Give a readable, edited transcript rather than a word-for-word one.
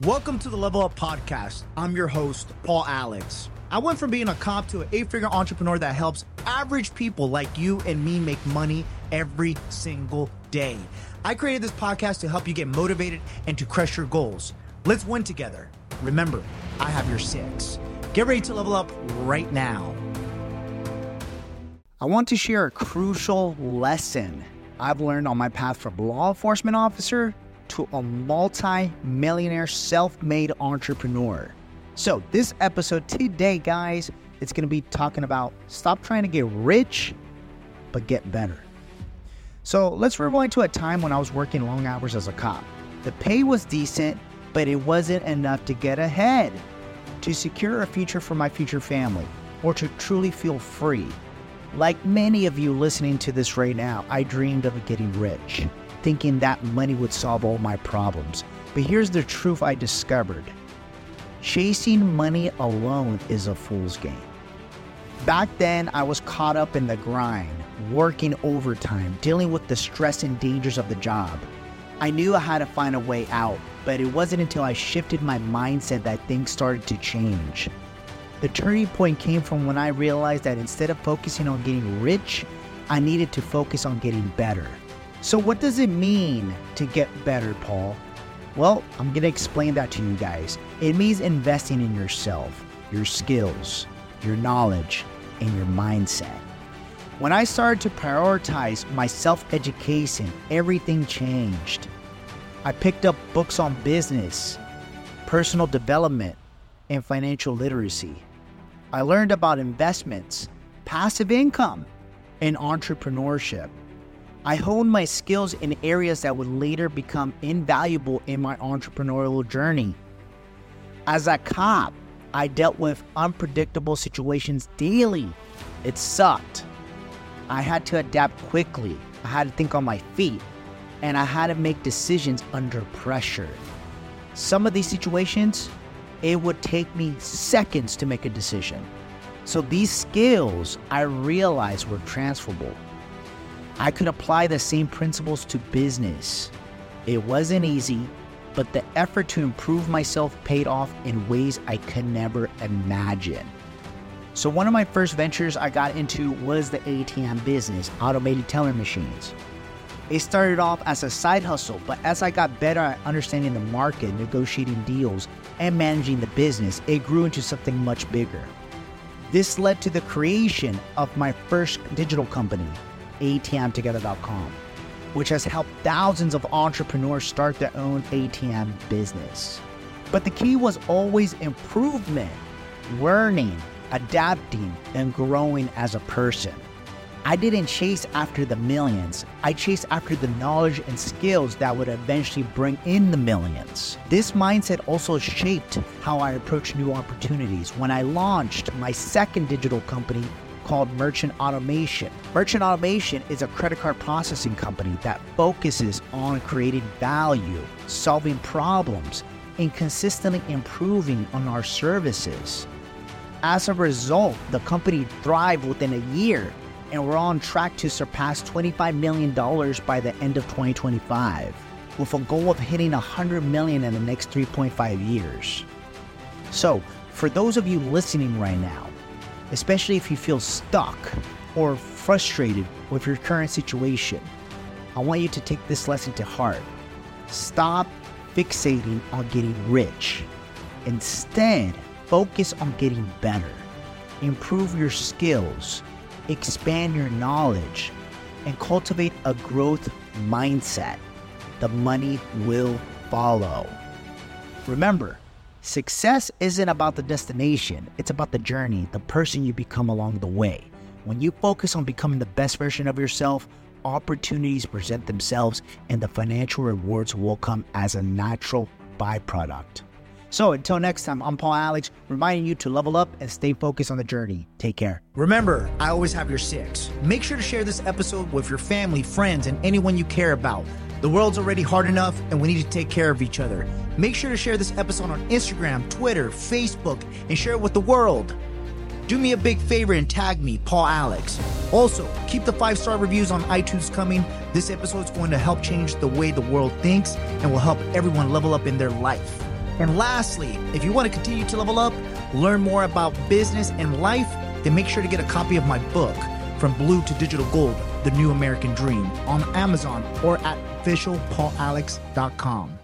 Welcome to the Level Up Podcast. I'm your host, Paul Alex. I went from being a cop to an 8-figure entrepreneur that helps average people like you and me make money every single day. I created this podcast to help you get motivated and to crush your goals. Let's win together. Remember, I have your 6. Get ready to level up right now. I want to share a crucial lesson I've learned on my path from law enforcement officer to a multi-millionaire self-made entrepreneur. So this episode today, guys, it's going to be talking about stop trying to get rich, but get better. So let's rewind to a time when I was working long hours as a cop. The pay was decent, but it wasn't enough to get ahead, to secure a future for my future family, or to truly feel free. Like many of you listening to this right now, I dreamed of getting rich, thinking that money would solve all my problems. But here's the truth I discovered. Chasing money alone is a fool's game. Back then, I was caught up in the grind, working overtime, dealing with the stress and dangers of the job. I knew I had to find a way out, but it wasn't until I shifted my mindset that things started to change. The turning point came from when I realized that instead of focusing on getting rich, I needed to focus on getting better. So what does it mean to get better, Paul? Well, I'm going to explain that to you guys. It means investing in yourself, your skills, your knowledge, and your mindset. When I started to prioritize my self-education, everything changed. I picked up books on business, personal development, and financial literacy. I learned about investments, passive income, and entrepreneurship. I honed my skills in areas that would later become invaluable in my entrepreneurial journey. As a cop, I dealt with unpredictable situations daily. It sucked. I had to adapt quickly. I had to think on my feet, and I had to make decisions under pressure. Some of these situations, it would take me seconds to make a decision. So these skills I realized were transferable. I could apply the same principles to business. It wasn't easy, but the effort to improve myself paid off in ways I could never imagine. So one of my first ventures I got into was the ATM business, automated teller machines. It started off as a side hustle, but as I got better at understanding the market, negotiating deals, and managing the business, it grew into something much bigger. This led to the creation of my first digital company, ATMtogether.com, which has helped thousands of entrepreneurs start their own ATM business. But the key was always improvement, learning, adapting, and growing as a person. I didn't chase after the millions. I chased after the knowledge and skills that would eventually bring in the millions. This mindset also shaped how I approach new opportunities when I launched my second digital company called Merchant Automation. Merchant Automation is a credit card processing company that focuses on creating value, solving problems, and consistently improving on our services. As a result, the company thrived within a year, and we're on track to surpass $25 million by the end of 2025, with a goal of hitting $100 million in the next 3.5 years. So, for those of you listening right now, especially if you feel stuck or frustrated with your current situation, I want you to take this lesson to heart. Stop fixating on getting rich. Instead, focus on getting better. Improve your skills, expand your knowledge, and cultivate a growth mindset. The money will follow. Remember, success isn't about the destination, it's about the journey, the person you become along the way. When you focus on becoming the best version of yourself, opportunities present themselves and the financial rewards will come as a natural byproduct. So until next time, I'm Paul Alex, reminding you to level up and stay focused on the journey. Take care. Remember, I always have your 6. Make sure to share this episode with your family, friends, and anyone you care about. The world's already hard enough, and we need to take care of each other. Make sure to share this episode on Instagram, Twitter, Facebook, and share it with the world. Do me a big favor and tag me, Paul Alex. Also, keep the 5-star reviews on iTunes coming. This episode is going to help change the way the world thinks and will help everyone level up in their life. And lastly, if you want to continue to level up, learn more about business and life, then make sure to get a copy of my book, From Blue to Digital Gold, The New American Dream, on Amazon or at officialpaulalex.com.